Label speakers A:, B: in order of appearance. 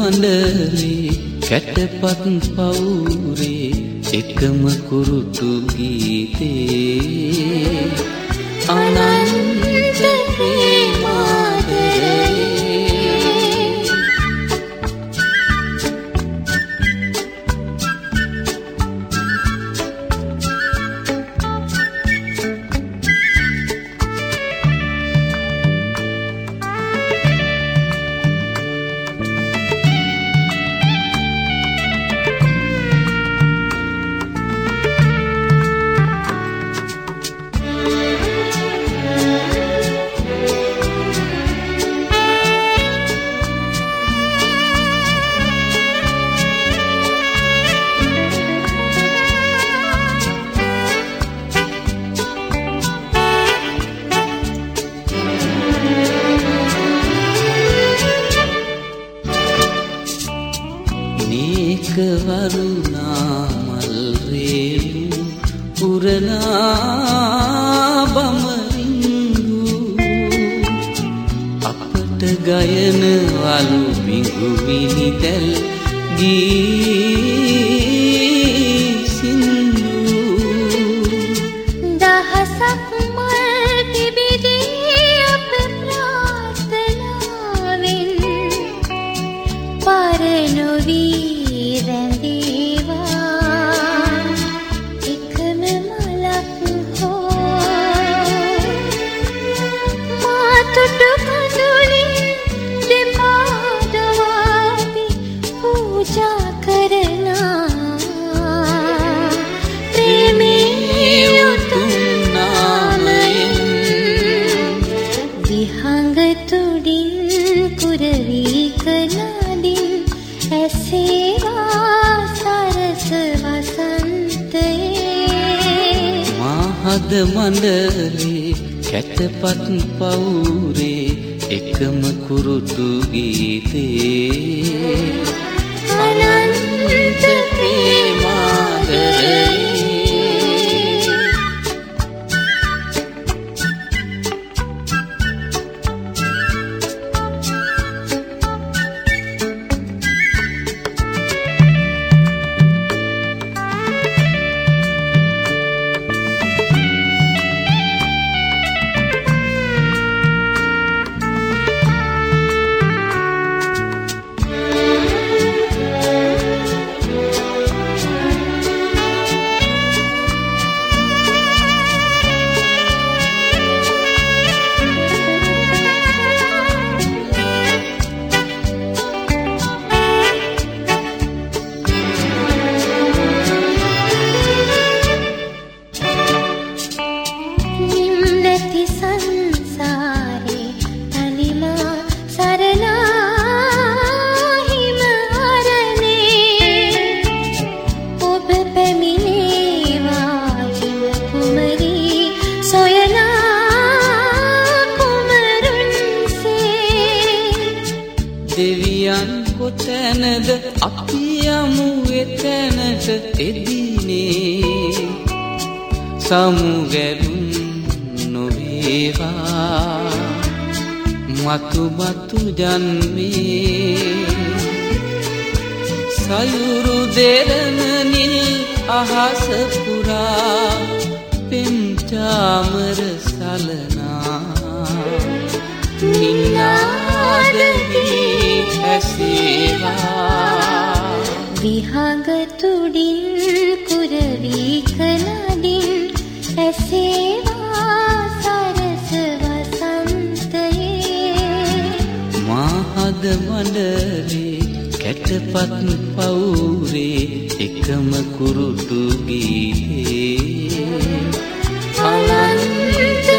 A: මණ්ඩලේ කැටපත් පවුරේ එකම කුරුටු ගීතේ අනන්ත ප්‍රේමාදරේ වරුණා මල් රේණු පුරලා බමරින්දු අපට ගයන වලු බිඟු මිනිතල් ගී සින්දු
B: දහසක් මල් පිබිදී අප ප්‍රාර්ථනාවෙන් පරනොවී
A: මහද මණ්ඩලේ කැටපත් පවුරේ එකම කුරුටු ගීතේ අනන්ත ප්‍රේමාදරේ දෙවියන් කොතැනද අපි යමු එතැනට එදිනේ සමුගැදුම් නොවේවා මතු මතු ජන්මේ සයුරු දෙරණ නිල් අහස පුරා පෙම් චාමර සලනා නිනාදවී ඇසේවා
B: විහඟ තුඩින් කුරවී කනදින් ඇසේවා සරස වසන්තයේ
A: මහද මණ්ඩලේ කැටපත් පවුරේ එකම කුරුටු ගීතේ අනන්ත